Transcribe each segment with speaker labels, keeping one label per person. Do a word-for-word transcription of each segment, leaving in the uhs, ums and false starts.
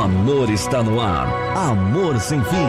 Speaker 1: amor está no ar. Amor sem fim.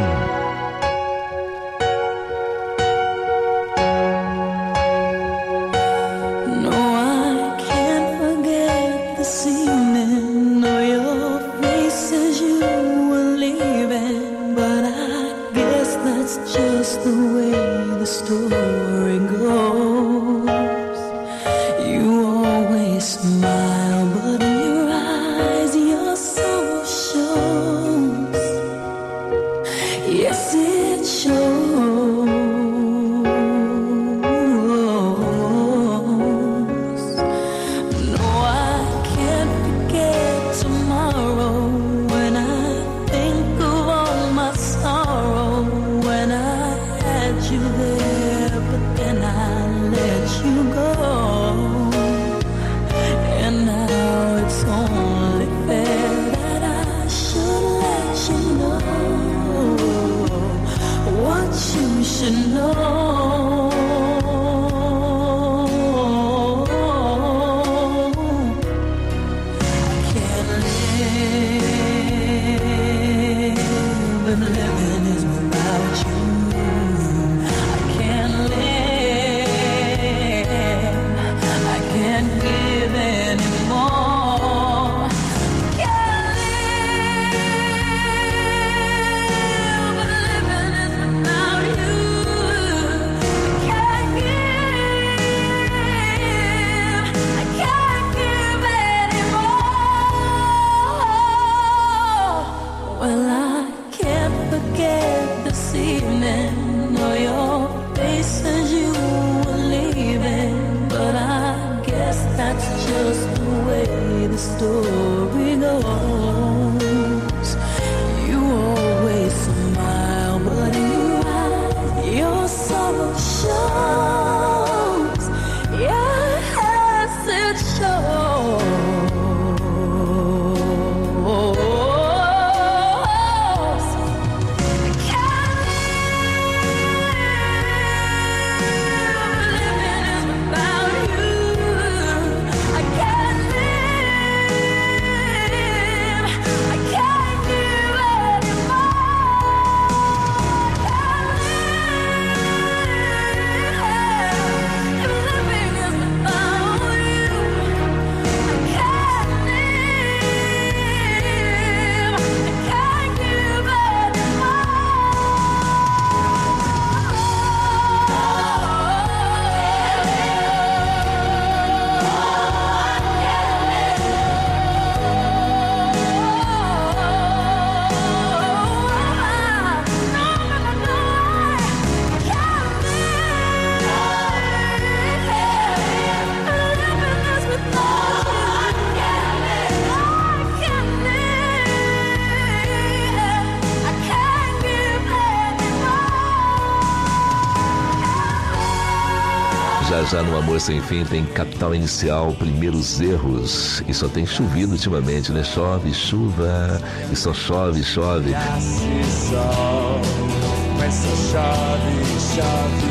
Speaker 2: Já no Amor Sem Fim tem Capital Inicial, Primeiros Erros. E só tem chovido ultimamente, né? Chove, chuva, e só chove, chove.
Speaker 3: Nasce sol, mas só chove, chove.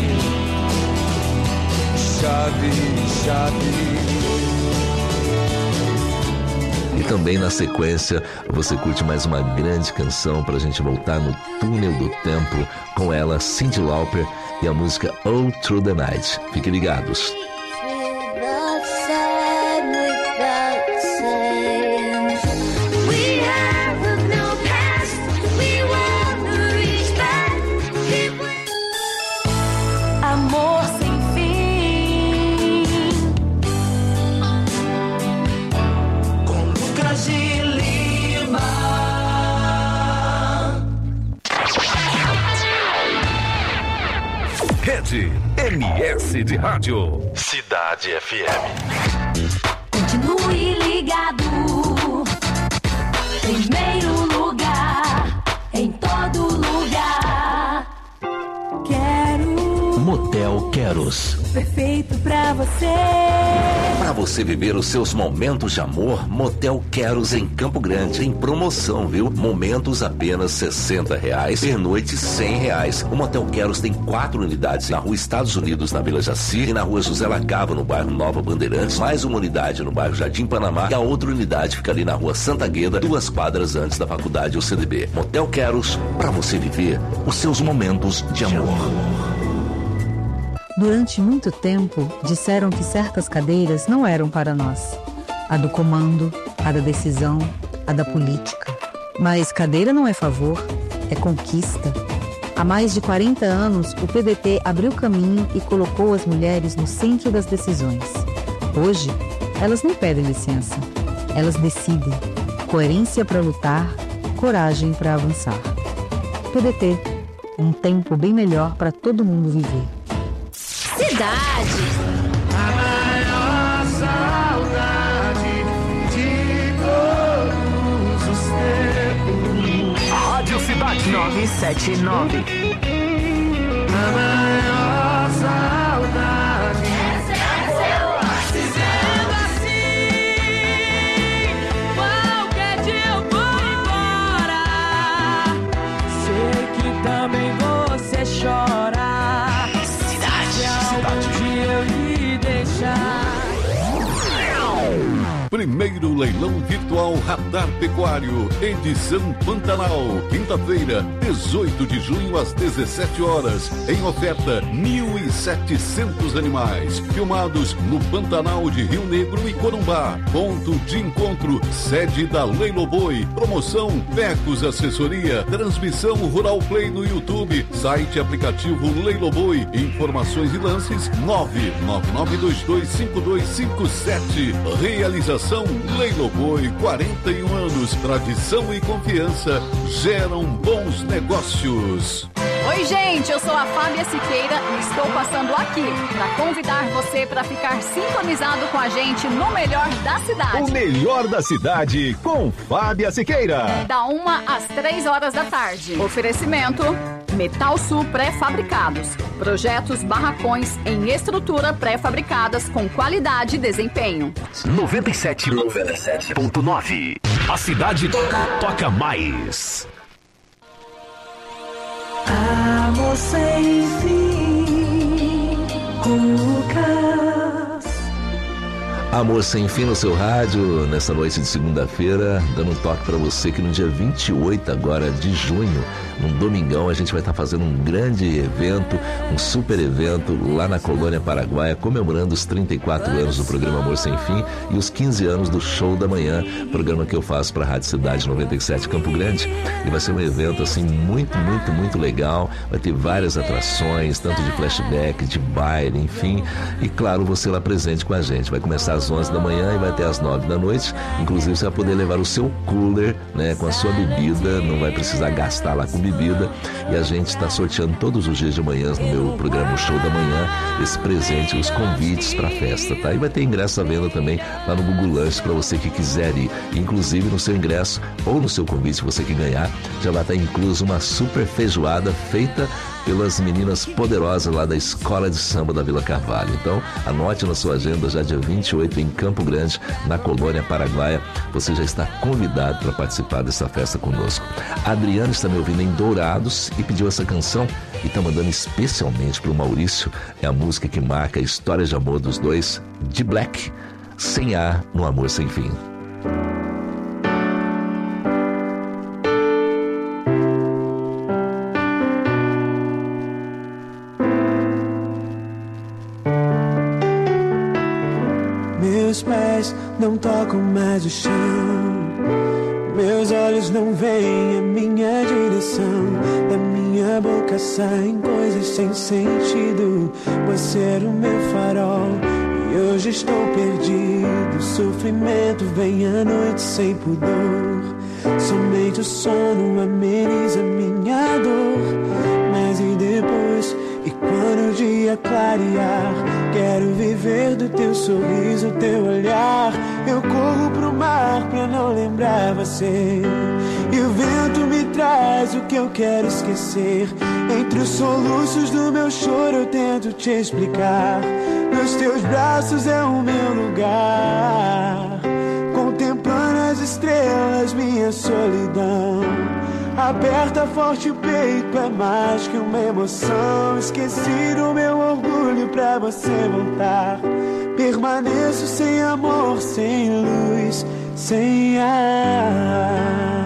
Speaker 3: Chove, chove.
Speaker 2: E também na sequência você curte mais uma grande canção pra gente voltar no túnel do tempo com ela, Cyndi Lauper, e a música All Through the Night. Fiquem ligados.
Speaker 4: Amor sem fim, com Lucas de Lima.
Speaker 1: Rede M S de Rádio.
Speaker 5: Cidade F M.
Speaker 4: Continue ligado. Primeiro lugar, em todo lugar. Quero.
Speaker 1: Motel Quero.
Speaker 2: Queros.
Speaker 4: Perfeito pra você.
Speaker 2: Para você viver os seus momentos de amor, Motel Queros em Campo Grande. Em promoção, viu? Momentos apenas sessenta reais, pernoite cem reais. O Motel Queros tem quatro unidades na rua Estados Unidos, na Vila Jaci, e na rua José Lacava, no bairro Nova Bandeirantes, mais uma unidade no bairro Jardim Panamá, e a outra unidade fica ali na rua Santa Gueda, duas quadras antes da faculdade U C D B. Motel Queros, para você viver os seus momentos de amor.
Speaker 5: Durante muito tempo, disseram que certas cadeiras não eram para nós. A do comando, a da decisão, a da política. Mas cadeira não é favor, é conquista. Há mais de quarenta anos, o P D T abriu caminho e colocou as mulheres no centro das decisões. Hoje, elas não pedem licença, elas decidem. Coerência para lutar, coragem para avançar. P D T, um tempo bem melhor para todo mundo viver.
Speaker 4: Cidade.
Speaker 3: A maior saudade de todos os tempos.
Speaker 1: Rádio Cidade
Speaker 6: nove sete nove.
Speaker 3: A maior saudade.
Speaker 4: Sendo assim, qualquer dia eu vou embora.
Speaker 3: Sei que também você chora.
Speaker 7: Primeiro leilão virtual Radar Pecuário, edição Pantanal, quinta-feira, dezoito de junho às dezessete horas. Em oferta, mil e setecentos animais, filmados no Pantanal de Rio Negro e Corumbá. Ponto de encontro, sede da Leiloboi. Promoção Pecos Assessoria, transmissão Rural Play no YouTube, site e aplicativo Leiloboi. Informações e lances nove nove nove dois dois cinco dois cinco sete. Realização Leiloboi, quarenta e um anos, tradição e confiança geram bons negócios.
Speaker 8: Oi, gente, eu sou a Fábia Siqueira e estou passando aqui para convidar você para ficar sintonizado com a gente no melhor da cidade.
Speaker 1: O melhor da cidade com Fábia Siqueira.
Speaker 8: Da uma às três horas da tarde. Oferecimento Metal Sul Pré-Fabricados. Projetos barracões em estrutura pré-fabricadas com qualidade e desempenho.
Speaker 1: noventa e sete ponto nove. A cidade toca mais.
Speaker 4: Amor sem fim, com Lucas.
Speaker 2: Amor Sem Fim no seu rádio, nessa noite de segunda-feira, dando um toque para você que no dia vinte e oito agora de junho, num domingão, a gente vai estar fazendo um grande evento, um super evento lá na Colônia Paraguaia, comemorando os trinta e quatro anos do programa Amor Sem Fim e os quinze anos do Show da Manhã, programa que eu faço para a Rádio Cidade noventa e sete Campo Grande. E vai ser um evento assim muito, muito, muito legal. Vai ter várias atrações, tanto de flashback, de baile, enfim. E claro, você lá presente com a gente. Vai começar às onze da manhã e vai até às nove da noite. Inclusive você vai poder levar o seu cooler, né, com a sua bebida, não vai precisar gastar lá com bebida. E a gente está sorteando todos os dias de manhã no meu programa Show da Manhã esse presente, os convites para a festa, tá? E vai ter ingresso à venda também lá no Google Lanche para você que quiser ir. Inclusive no seu ingresso ou no seu convite, você que ganhar, já vai estar incluso uma super feijoada feita pelas meninas poderosas lá da Escola de Samba da Vila Carvalho. Então, anote na sua agenda, já dia vinte e oito em Campo Grande, na Colônia Paraguaia. Você já está convidado para participar dessa festa conosco. A Adriana está me ouvindo em Dourados e pediu essa canção e está mandando especialmente para o Maurício. É a música que marca a história de amor dos dois, de Black, Sem Ar no Amor Sem Fim.
Speaker 3: Meus pés não tocam mais o chão, meus olhos não veem a minha direção, da minha boca saem coisas sem sentido. Você era o meu farol e hoje estou perdido. Sofrimento vem à noite sem pudor, somente o sono ameniza minha dor. Mas e depois? E quando quando o dia clarear, quero viver do teu sorriso, teu olhar. Eu corro pro mar pra não lembrar você, e o vento me traz o que eu quero esquecer. Entre os soluços do meu choro eu tento te explicar. Nos teus braços é o meu lugar, contemplando as estrelas, minha solidão. Aperta forte o peito, é mais que uma emoção. Esqueci do meu orgulho pra você voltar. Permaneço sem amor, sem luz, sem ar.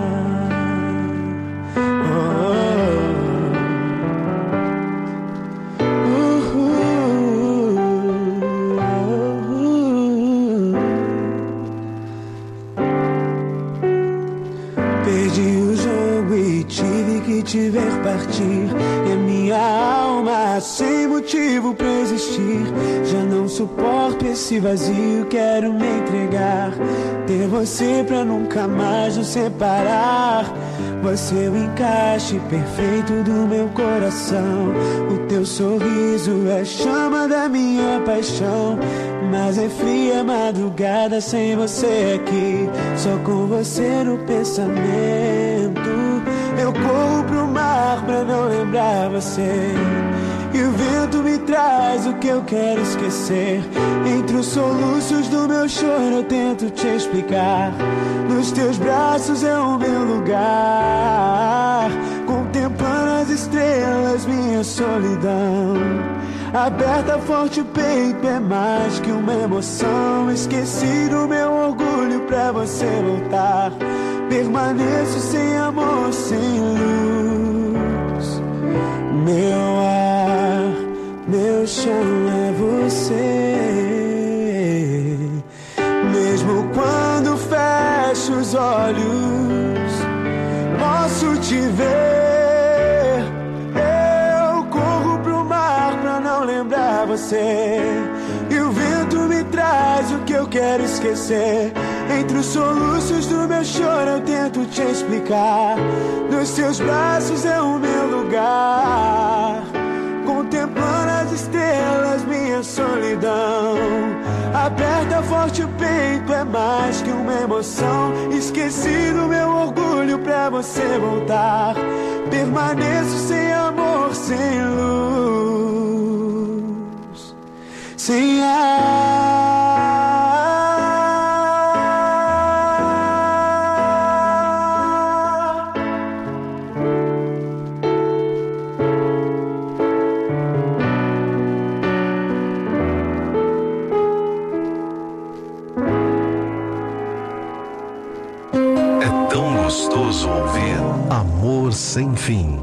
Speaker 3: Te ver partir, e a minha alma sem motivo pra existir. Já não suporto esse vazio, quero me entregar, ter você pra nunca mais nos separar. Você é o encaixe perfeito do meu coração, o teu sorriso é a chama da minha paixão. Mas é fria a madrugada sem você aqui, só com você no pensamento. Eu corro pro mar pra não lembrar você, e o vento me traz o que eu quero esquecer. Entre os soluços do meu choro eu tento te explicar. Nos teus braços é o meu lugar, contemplando as estrelas, minha solidão. Aperta forte o peito, é mais que uma emoção. Esqueci do meu orgulho pra você voltar. Permaneço sem amor, sem luz. Meu ar, meu chão é você. Mesmo quando fecho os olhos, posso te ver. Eu corro pro mar pra não lembrar você, e o vento me traz o que eu quero esquecer. Entre os soluços do meu choro eu tento te explicar. Nos teus braços é o meu lugar, contemplando as estrelas, minha solidão. Aperta forte o peito, é mais que uma emoção. Esqueci do meu orgulho pra você voltar. Permaneço sem amor, sem luz, sem ar.
Speaker 1: Gostoso ouvir Amor Sem Fim.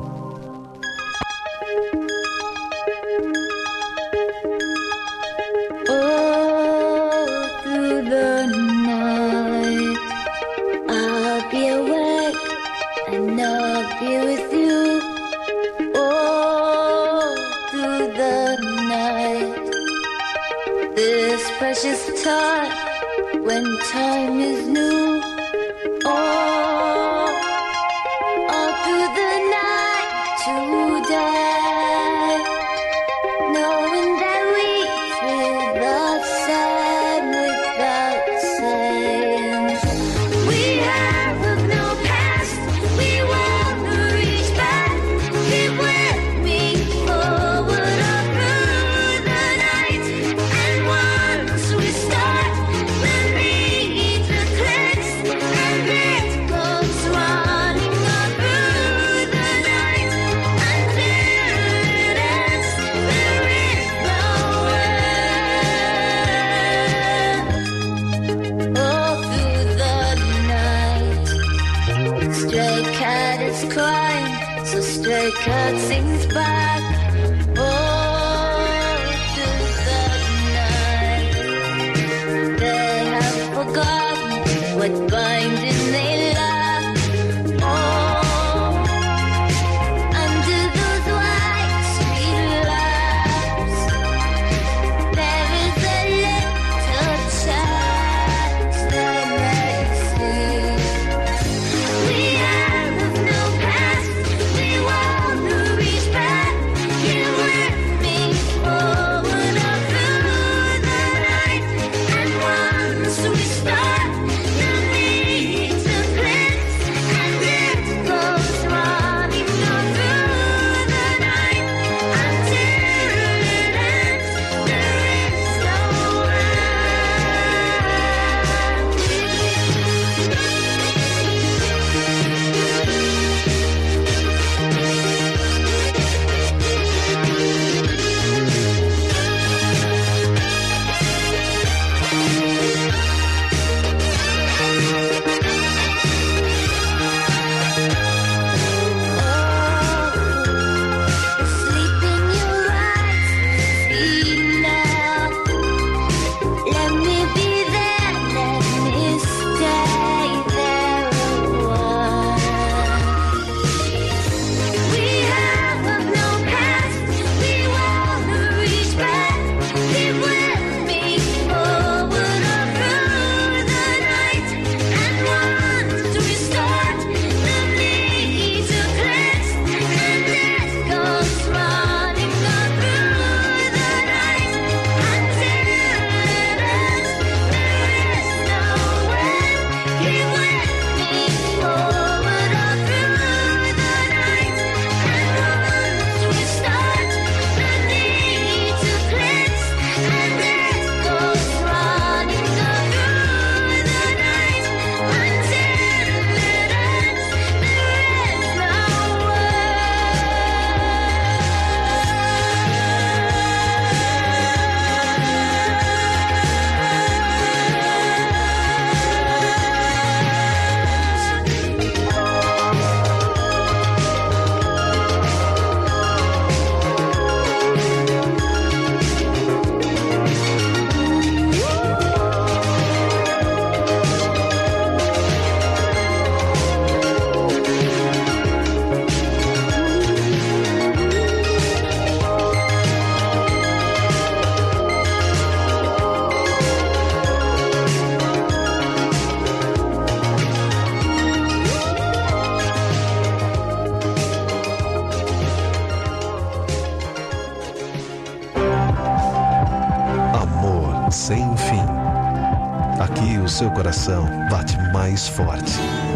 Speaker 6: sem fim. Aqui o seu coração bate mais forte.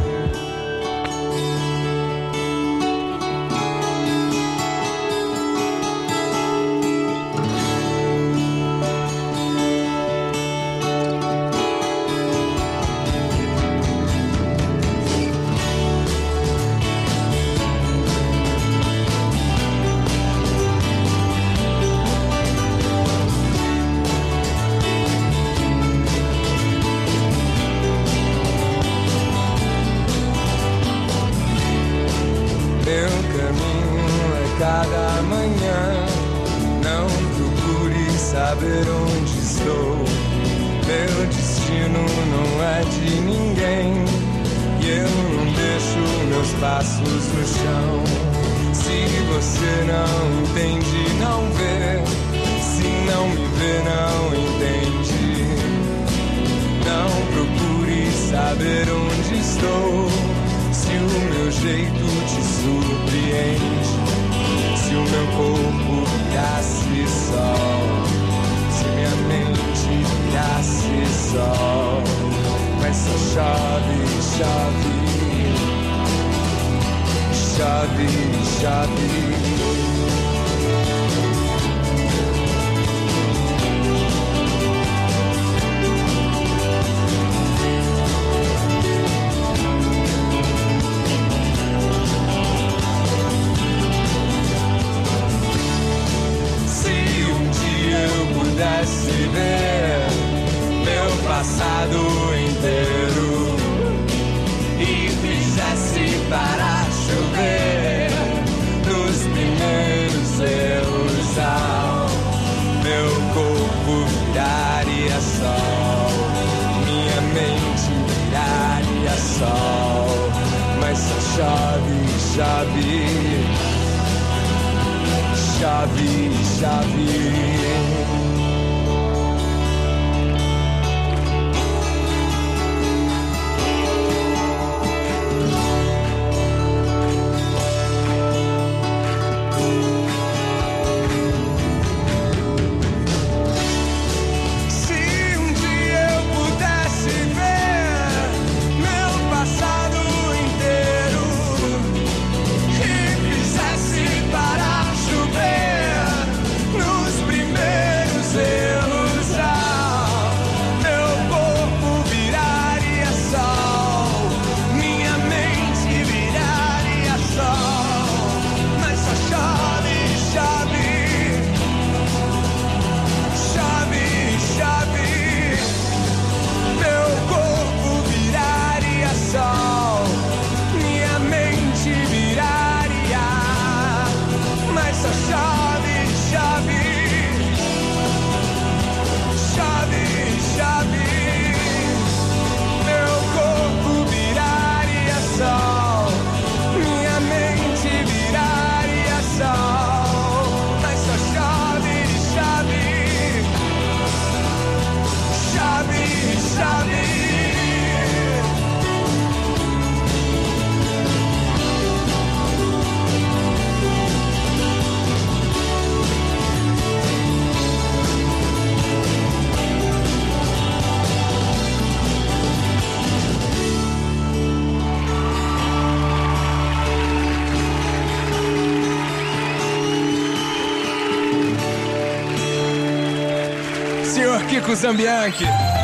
Speaker 9: Kiko Zambianchi.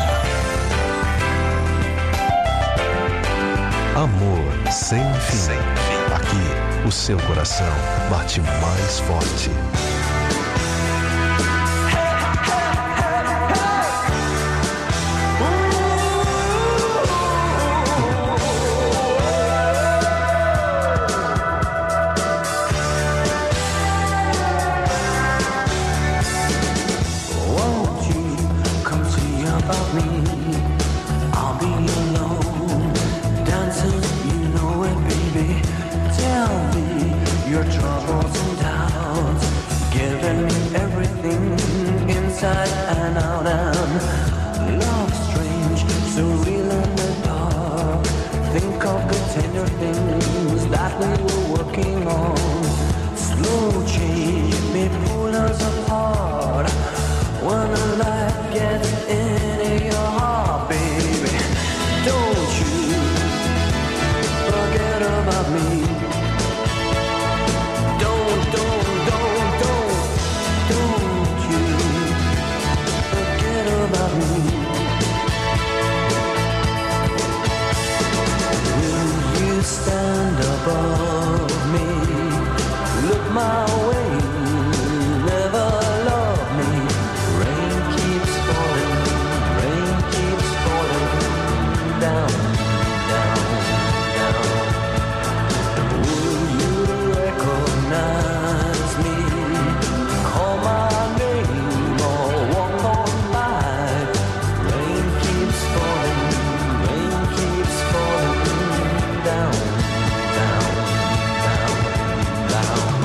Speaker 6: Amor sem fim. Sem fim. Aqui o seu coração bate mais forte.
Speaker 3: When the light gets into your heart, baby. Don't you forget about me. Don't, don't, don't, don't, don't you forget about me. Will you stand above me? Look my way, never love me. Rain keeps falling, rain keeps falling down, down, down. Will you recognize me? Call my name or walk on by. Rain keeps falling, rain keeps falling down, down, down, down.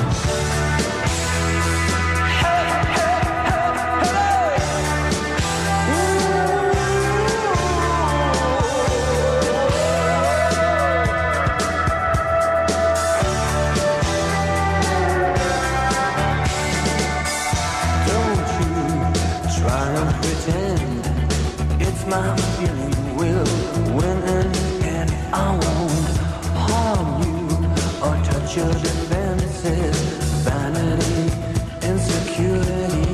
Speaker 3: It's my feeling will win in the end. I won't harm you or touch your defenses. Vanity, insecurity.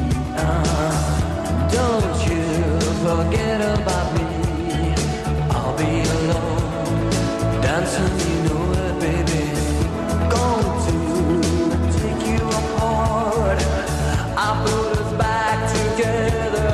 Speaker 3: Uh, don't you forget about me. I'll be alone, dancing, you know it, baby. Going to take you apart. I put us back together.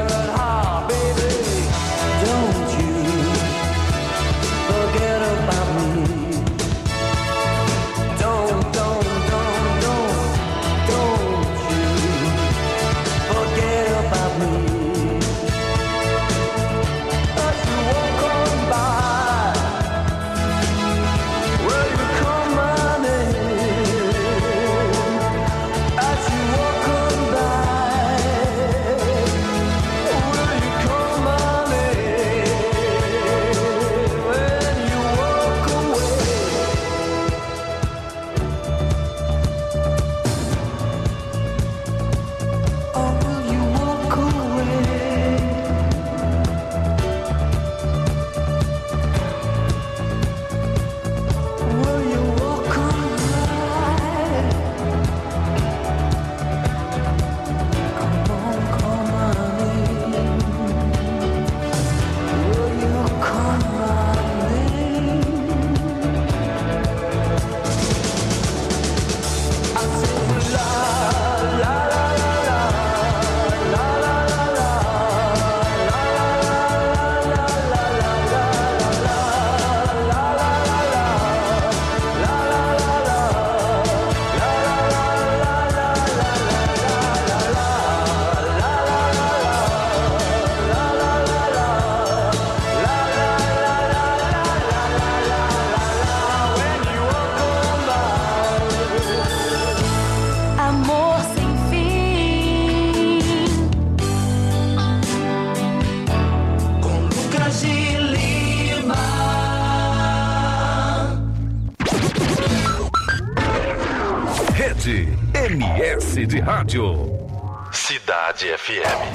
Speaker 1: M S de Rádio.
Speaker 6: Cidade F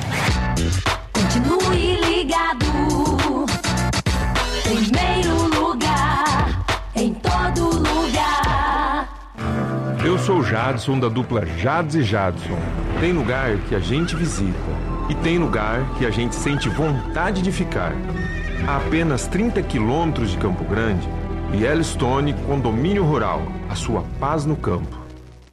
Speaker 6: M.
Speaker 4: Continue ligado. Primeiro lugar, em todo lugar.
Speaker 10: Eu sou o Jadson, da dupla Jads e Jadson. Tem lugar que a gente visita e tem lugar que a gente sente vontade de ficar. A apenas trinta quilômetros de Campo Grande, Yellowstone Condomínio Rural, a sua paz no campo.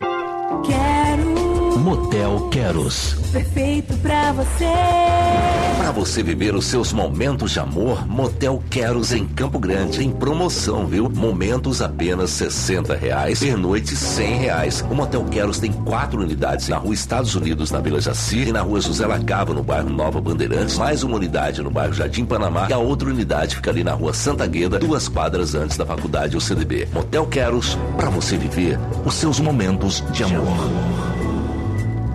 Speaker 4: Quero
Speaker 2: Motel Queros.
Speaker 4: Perfeito pra você.
Speaker 2: Para você viver os seus momentos de amor, Motel Queros em Campo Grande. Em promoção, viu? Momentos apenas sessenta reais, pernoite cem reais. O Motel Queros tem quatro unidades na rua Estados Unidos, na Vila Jaci, e na rua José Lacava, no bairro Nova Bandeirantes, mais uma unidade no bairro Jardim Panamá, e a outra unidade fica ali na rua Santa Gueda, duas quadras antes da faculdade U C D B. Motel Queros, para você viver os seus momentos de amor.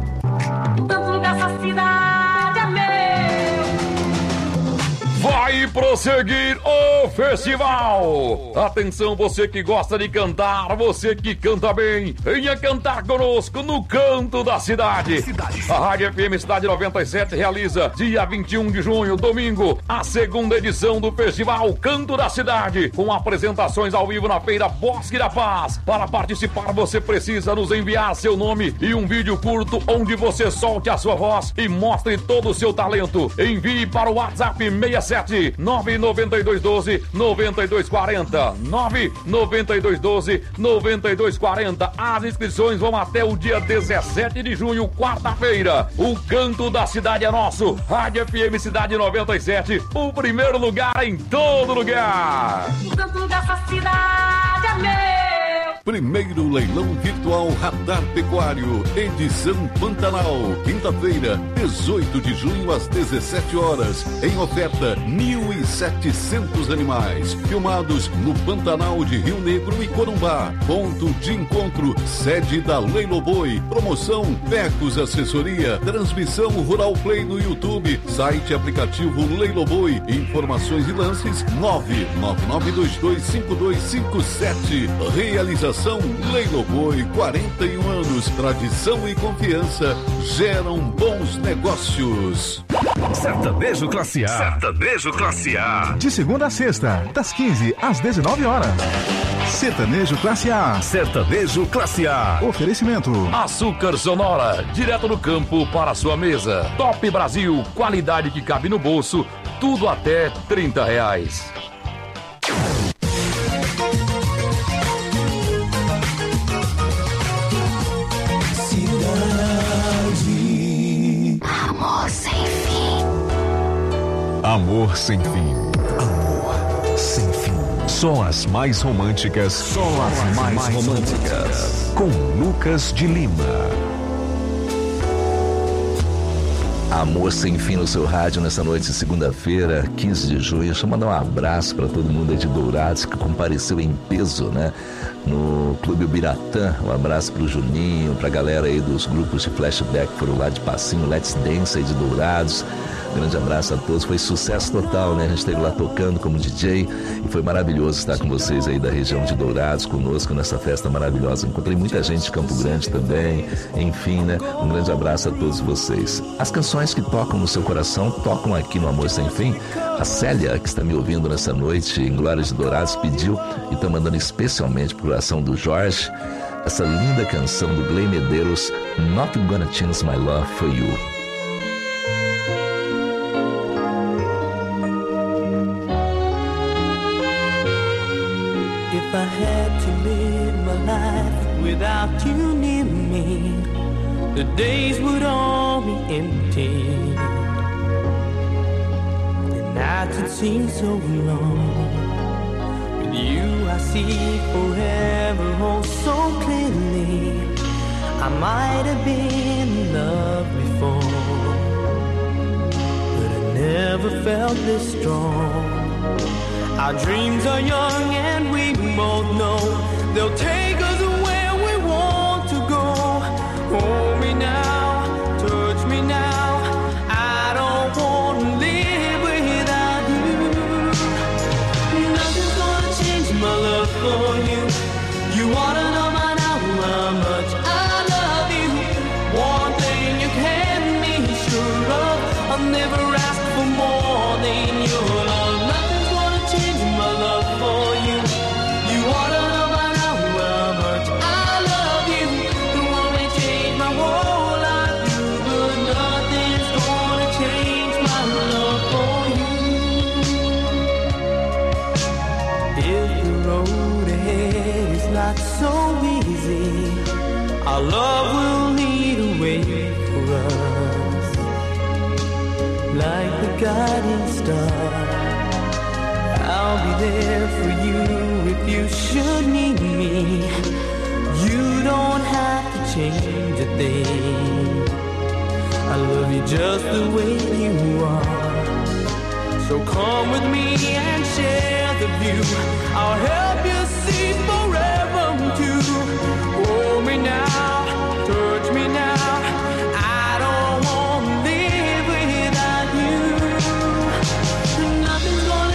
Speaker 4: Tanto dessa cidade é meu.
Speaker 9: Vai
Speaker 11: prosseguir o festival. Atenção, você que gosta de cantar, você que canta bem, venha cantar conosco no Canto da Cidade. A Rádio F M Cidade noventa e sete realiza dia vinte e um de junho, domingo, a segunda edição do Festival Canto da Cidade, com apresentações ao vivo na Feira Bosque da Paz. Para participar, você precisa nos enviar seu nome e um vídeo curto onde você solte a sua voz e mostre todo o seu talento. Envie para o WhatsApp seis sete nove nove dois um dois nove dois quatro zero nove nove dois um dois nove dois quatro zero. As inscrições vão até o dia dezessete de junho, quarta-feira. O Canto da Cidade é nosso. Rádio F M Cidade noventa e sete, o primeiro lugar em todo lugar.
Speaker 4: O canto dessa cidade é meu.
Speaker 7: Primeiro leilão virtual Radar Pecuário, edição Pantanal, quinta-feira, dezoito de junho às dezessete horas. Em oferta, mil e setecentos animais, filmados no Pantanal de Rio Negro e Corumbá. Ponto de encontro, sede da Leiloboi. Promoção Pecos Assessoria, transmissão Rural Play no YouTube, site aplicativo Leiloboi. Informações e lances nove nove nove dois dois cinco dois cinco sete. Realização Leiloboi, quarenta e um anos, tradição e confiança geram bons negócios.
Speaker 1: Sertanejo Classe A. Sertanejo Classe A.
Speaker 12: De segunda a sexta, das quinze às dezenove horas. Sertanejo Classe A.
Speaker 1: Sertanejo Classe A.
Speaker 12: Oferecimento
Speaker 11: Açúcar Sonora, direto do campo para a sua mesa. Top Brasil, qualidade que cabe no bolso, tudo até trinta reais.
Speaker 13: Amor sem fim.
Speaker 6: Amor sem fim. Amor sem fim. Só as mais românticas.
Speaker 1: Só as mais, mais românticas. românticas.
Speaker 6: Com Lucas de Lima.
Speaker 2: Amor sem fim no seu rádio nessa noite de segunda-feira, quinze de junho. Deixa eu mandar um abraço para todo mundo aí de Dourados que compareceu em peso, né? No Clube Ubiratã. Um abraço pro Juninho, pra galera aí dos grupos de flashback que foram lá de Passinho, Let's Dance aí de Dourados. Grande abraço a todos, foi sucesso total, né? A gente esteve lá tocando como D J e foi maravilhoso estar com vocês aí da região de Dourados, conosco nessa festa maravilhosa. Encontrei muita gente de Campo Grande também, enfim, né? Um grande abraço a todos vocês. As canções que tocam no seu coração, tocam aqui no Amor Sem Fim. A Célia, que está me ouvindo nessa noite em Glória de Dourados, pediu e está mandando especialmente pro coração do Jorge essa linda canção do Glenn Medeiros, Not Gonna Change My Love For You.
Speaker 3: If I had to live my life without you near me, the days would all be empty. The nights would seem so long. With you I see forever oh so clearly. I might have been in love before, but I never felt this strong. Our dreams are young and we both know they'll take us where we want to go. Hold me now, touch me now, I don't want to live without you. Nothing's gonna change my love for you. You ought to know by now how much I love you. One thing you can be sure of, I'll never ask for more than your love. Nothing's gonna change my love for you. You ought to know by now how much I love you. The one that changed my whole life, but nothing's gonna change my love for you. If the road ahead is not so easy, our love will lead a way for us, like the guiding star. I'll be there for you if you should need me. You don't have to change a thing. I love you just the way you are. So come with me and share the view. I'll help you see forever too. Hold me now, touch me now. I don't want to live without you. Nothing's gonna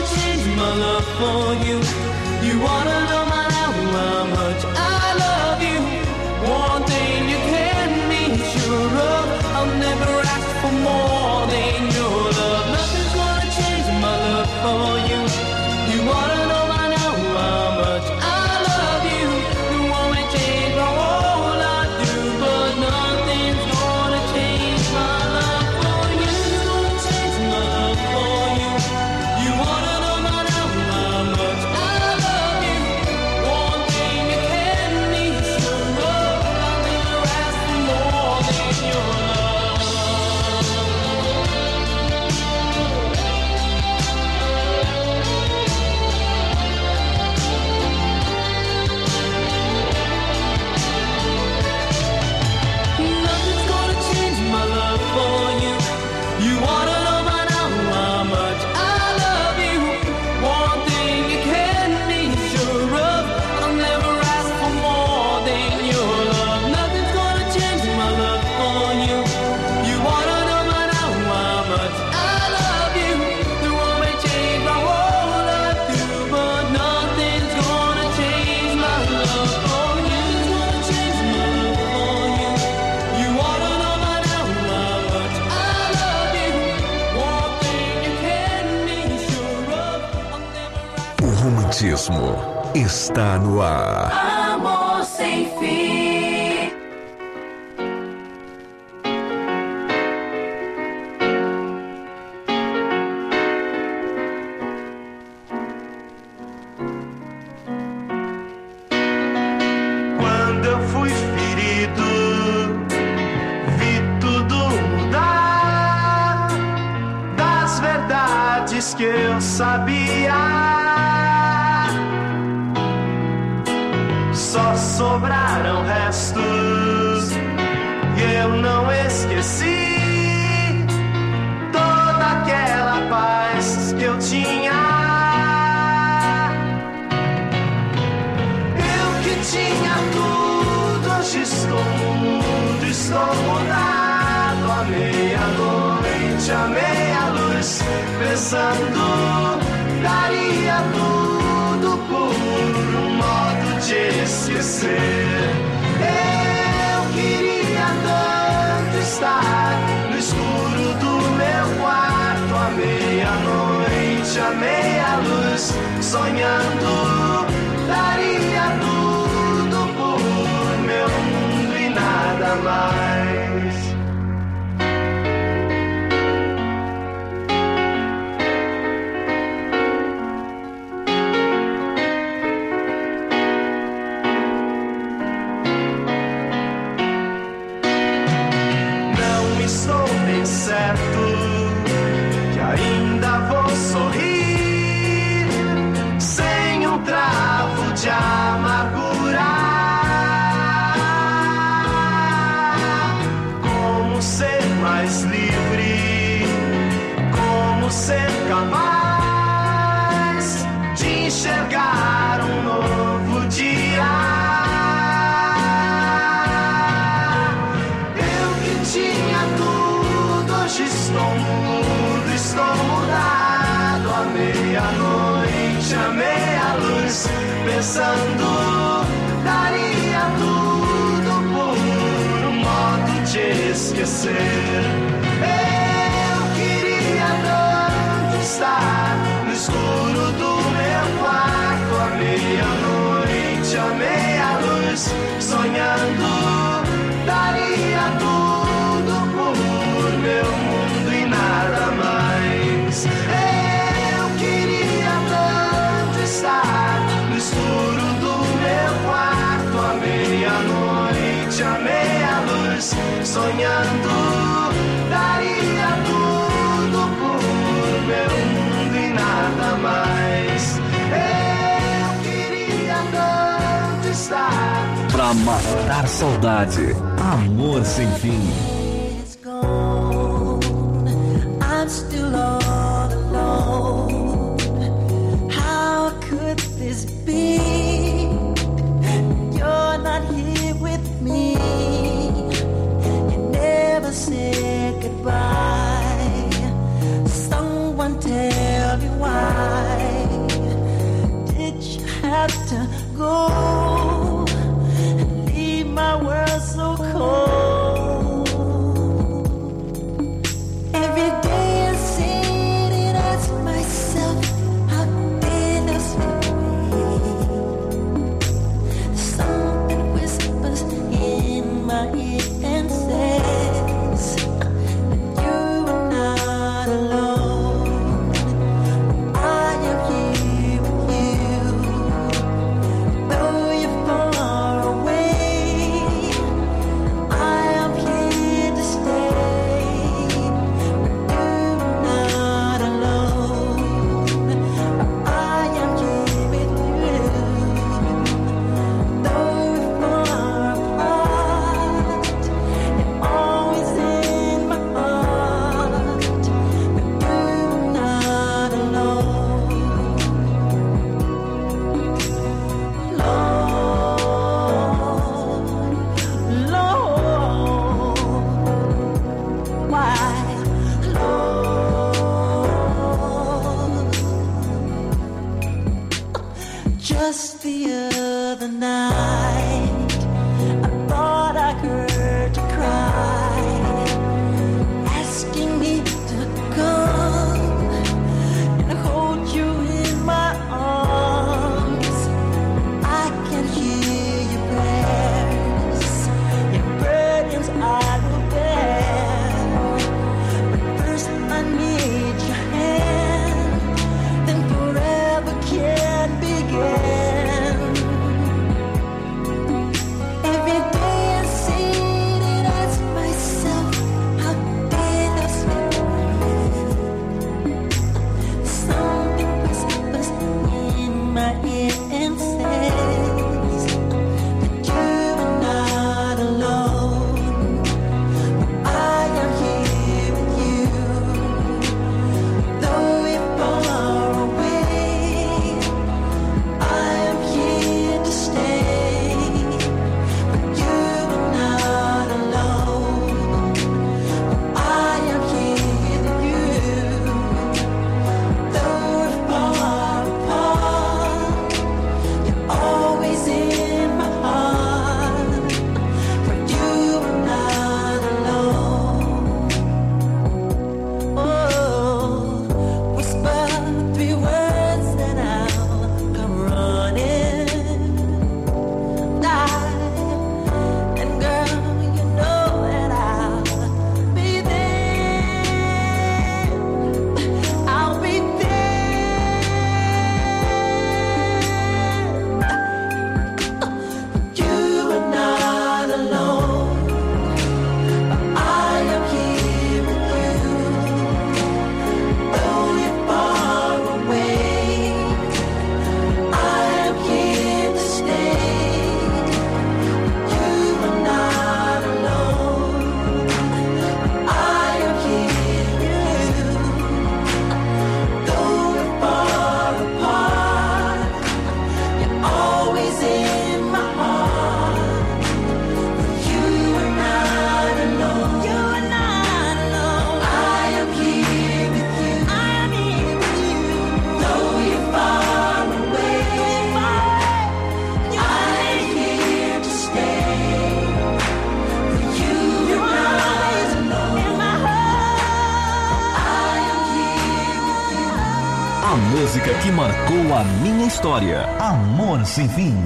Speaker 6: romantismo está no ar.
Speaker 4: Amor sem fim.
Speaker 3: Quando eu fui ferido, vi tudo mudar. Das verdades que eu sabia, só sobraram restos. E eu não esqueci toda aquela paz que eu tinha. Eu que tinha tudo, hoje estou mudo, estou mudado. À meia-noite, à meia-luz, pensando, daria tudo por um modo de esquecer. Eu queria tanto estar no escuro do meu quarto, à meia-noite, à meia-luz, sonhando, daria tudo por meu mundo e nada mais. Estou bem certo que ainda vou sorrir sem um travo de amargura. Como ser mais livre, como ser capaz de enxergar um novo dia. Hoje estou mudo, estou mudado. À meia-noite, à meia-luz, pensando, daria tudo por um modo de esquecer. Eu queria tanto estar no escuro do meu quarto, à meia-noite, à meia-luz, sonhando, daria tudo por meu mundo e nada mais. Eu queria tanto estar no escuro do meu quarto, à meia-noite, à meia-luz, sonhando, daria tudo por meu mundo e nada mais. Eu queria tanto estar
Speaker 1: pra matar saudade. Amor sem fim.
Speaker 4: I'm still all alone. How could this be? You're not here with me. You never said goodbye. Someone tell me why did you have to go and leave my world so cold? Every day I sit and ask myself, how did I slip away? Something whispers in my ear and says that you are not alone. I am here with you, though you're far away. I am here to stay. Just the other night, I thought I heard you cry, asking me to come and hold you in my arms.
Speaker 1: música que marcou a minha história. Amor Sem Fim.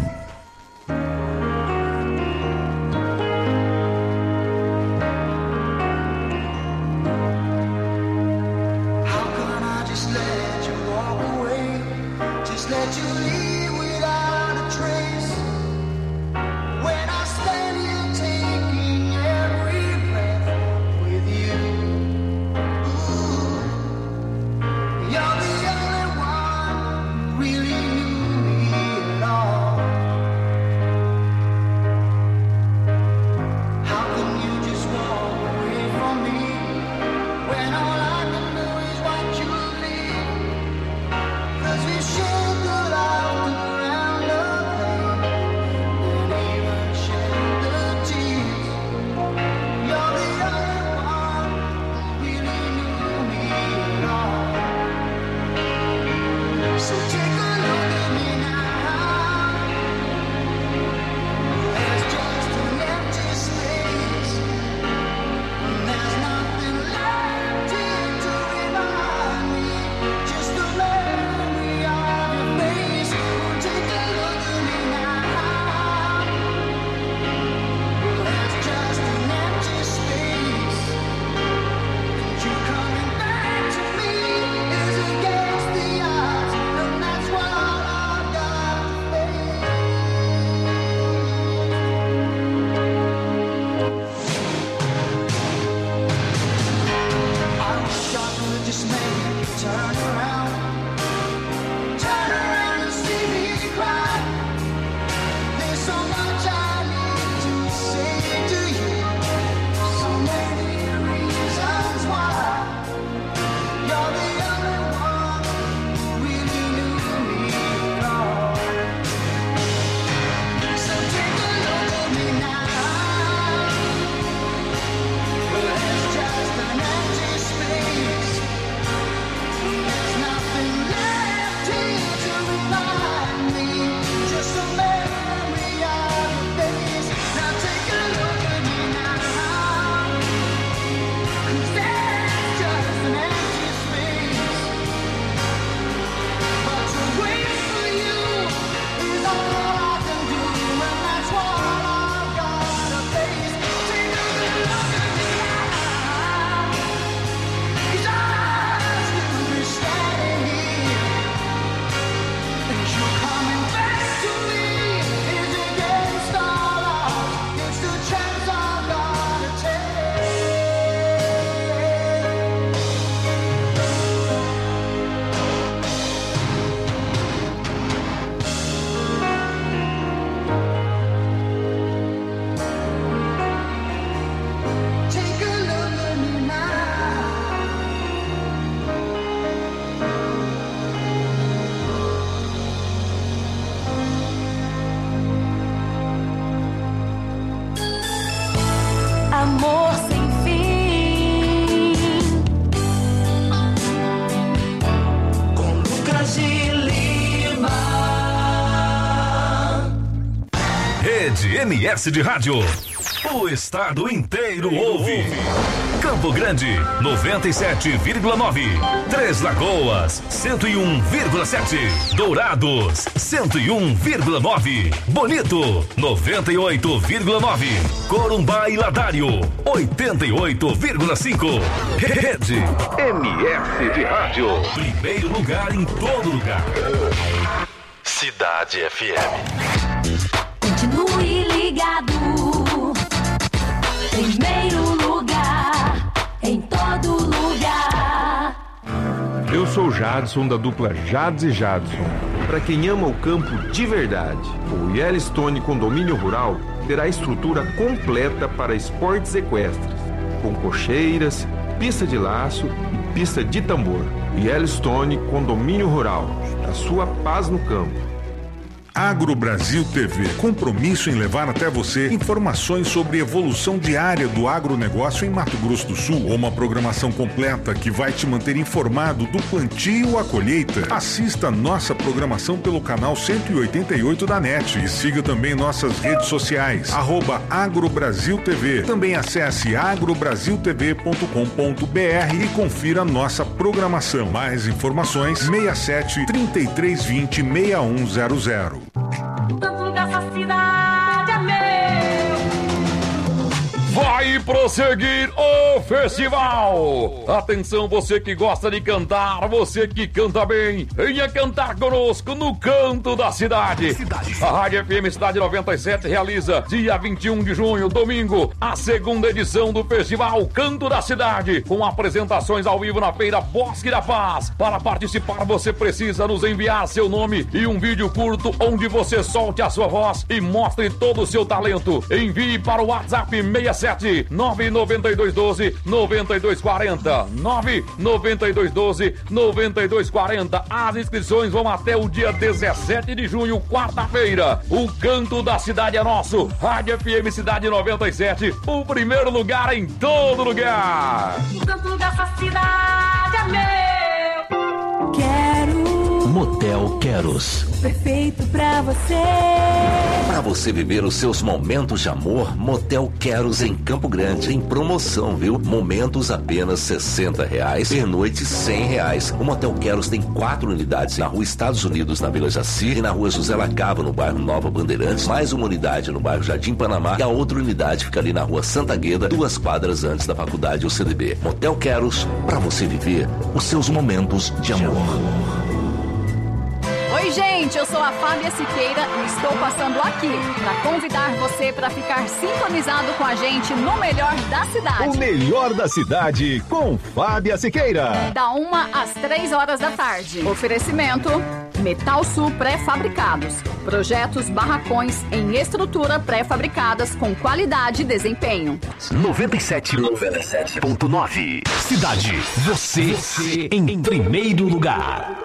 Speaker 4: Amor sem fim, com Lucas de Lima.
Speaker 1: Rede M S de Rádio. O estado inteiro ouve. Campo Grande, noventa e sete vírgula nove. Três Lagoas, cento e um vírgula sete. Dourados, cento e um vírgula nove. Bonito, noventa e oito vírgula nove. Corumbá e Ladário, oitenta e oito vírgula cinco. Rede M S de Rádio. Primeiro lugar em todo lugar. Cidade F M.
Speaker 4: Continue ligado. Primeiro lugar, em todo lugar.
Speaker 10: Eu sou Jadson, da dupla Jades e Jadson. Para quem ama o campo de verdade, o Yellowstone Condomínio Rural terá estrutura completa para esportes equestres, com cocheiras, pista de laço e pista de tambor. Yellowstone Condomínio Rural, a sua paz no campo.
Speaker 14: Agro Brasil T V, compromisso em levar até você informações sobre evolução diária do agronegócio em Mato Grosso do Sul, uma programação completa que vai te manter informado do plantio à colheita. Assista nossa programação pelo canal cento e oitenta e oito da NET e siga também nossas redes sociais, arroba Agro Brasil T V. Também acesse agro brasil t v ponto com ponto b r e confira nossa programação. Mais informações seis sete, três três dois zero, seis um zero zero.
Speaker 4: Tanto dessa cidade é meu.
Speaker 11: Vai prosseguir o festival. Atenção, você que gosta de cantar, você que canta bem, venha cantar conosco no canto da cidade. cidade. A Rádio F M Cidade noventa e sete realiza dia vinte e um de junho, domingo, a segunda edição do festival Canto da Cidade, com apresentações ao vivo na Feira Bosque da Paz. Para participar, você precisa nos enviar seu nome e um vídeo curto onde você solte a sua voz e mostre todo o seu talento. Envie para o WhatsApp seis sete nove nove dois um dois nove dois quatro zero nove nove dois um dois nove dois quatro zero. As inscrições vão até o dia dezessete de junho, quarta-feira. O Canto da Cidade é nosso. Rádio F M Cidade noventa e sete, o primeiro lugar em todo lugar.
Speaker 4: O canto dessa cidade é meu. Quero
Speaker 2: Motel Queros.
Speaker 4: perfeito pra você.
Speaker 2: Para você viver os seus momentos de amor, Motel Queros em Campo Grande, em promoção, viu? Momentos apenas sessenta reais, pernoite cem reais. O Motel Queros tem quatro unidades na rua Estados Unidos, na Vila Jaci, e na rua José Lacava, no bairro Nova Bandeirantes, mais uma unidade no bairro Jardim Panamá, e a outra unidade fica ali na rua Santa Gueda, duas quadras antes da faculdade U C D B. Motel Queros, para você viver os seus momentos de amor.
Speaker 8: Oi, gente, eu sou a Fábia Siqueira e estou passando aqui para convidar você para ficar sintonizado com a gente no Melhor da Cidade.
Speaker 12: O Melhor da Cidade com Fábia Siqueira.
Speaker 8: Da uma às três horas da tarde. Oferecimento Metal Sul Pré-Fabricados. Projetos barracões em estrutura pré-fabricadas com qualidade e desempenho.
Speaker 1: noventa e sete ponto nove. Cidade, você, você em primeiro lugar.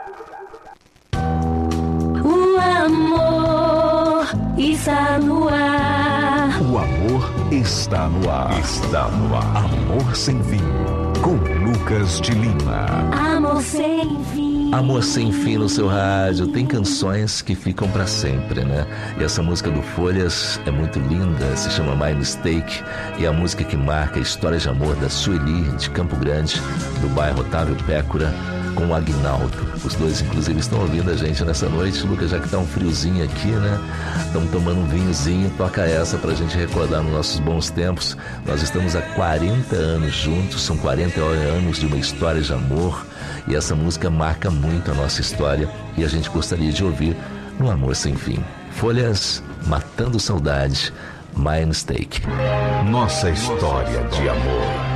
Speaker 4: O amor está no ar.
Speaker 6: O amor está no ar. Está no ar. Amor Sem Fim, com Lucas de Lima.
Speaker 4: Amor sem fim.
Speaker 2: Amor Sem Fim no seu rádio. Tem canções que ficam pra sempre, né? E essa música do Folhas é muito linda, se chama My Mistake, e é a música que marca a história de amor da Sueli, de Campo Grande, do bairro Otávio Pécora, com o Aguinaldo. Os dois, inclusive, estão ouvindo a gente nessa noite. Lucas, já que tá um friozinho aqui, né? Estamos tomando um vinhozinho. Toca essa pra gente recordar nos nossos bons tempos. Nós estamos há quarenta anos juntos, são quarenta anos de uma história de amor, e essa música marca muito a nossa história e a gente gostaria de ouvir no Amor Sem Fim. Folhas, Matando Saudade, My Mistake.
Speaker 6: Nossa história de amor.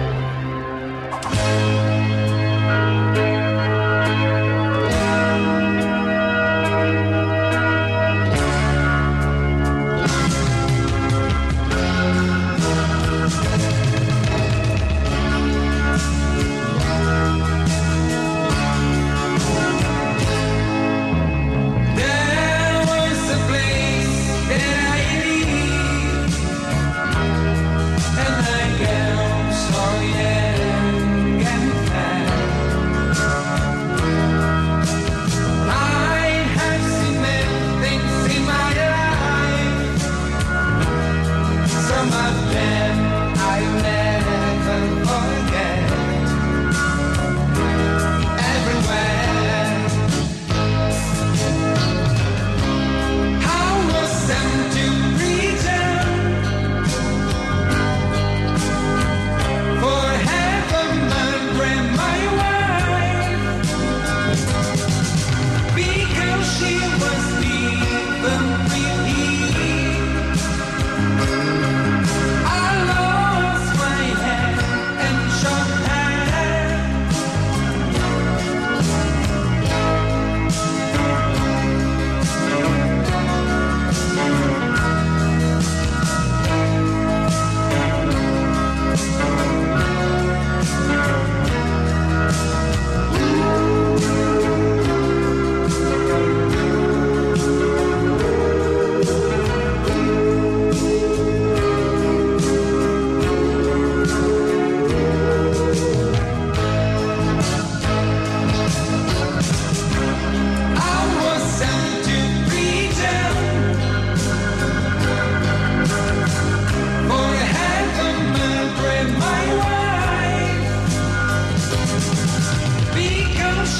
Speaker 3: And I am sorry.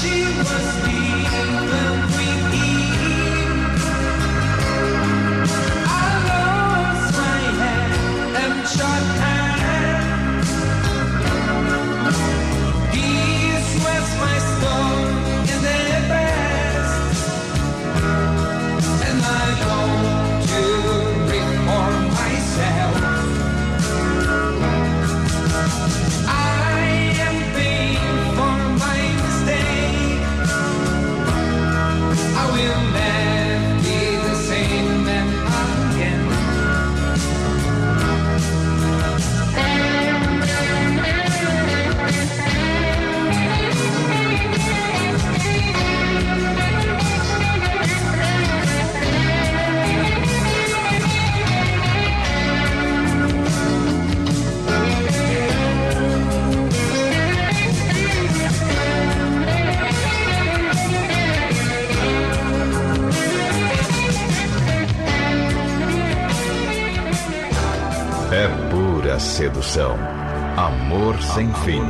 Speaker 6: Sedução, amor sem fim.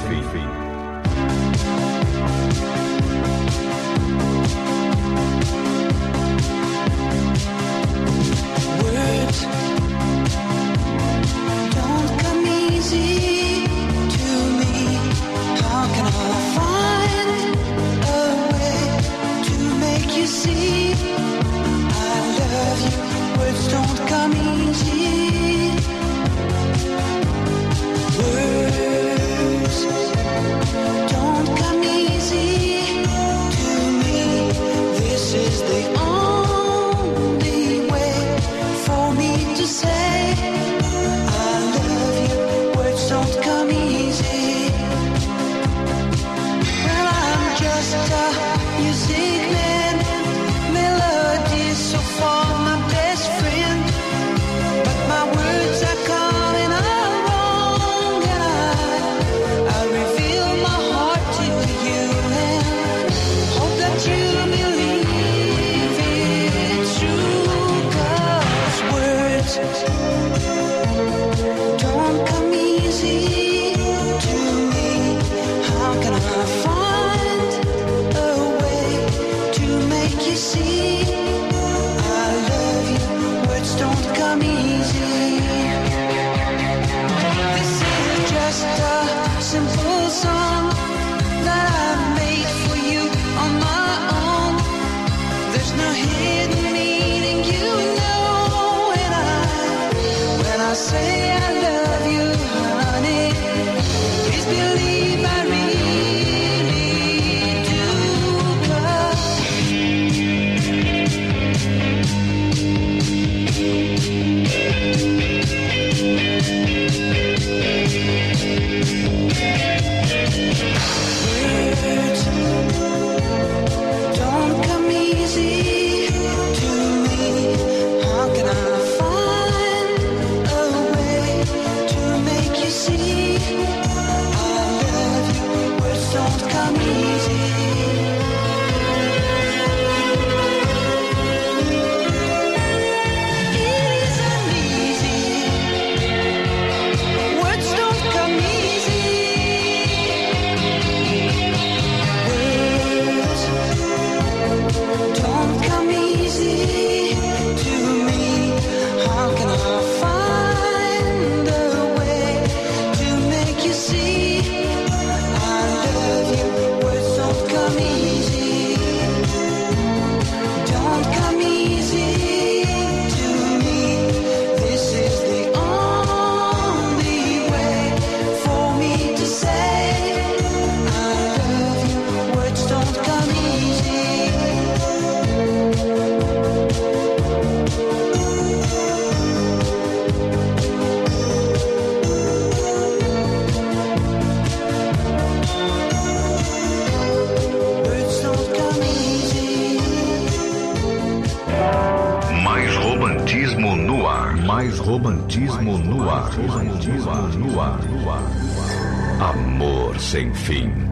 Speaker 7: Mais romantismo no ar. Romantismo no ar. Amor sem fim.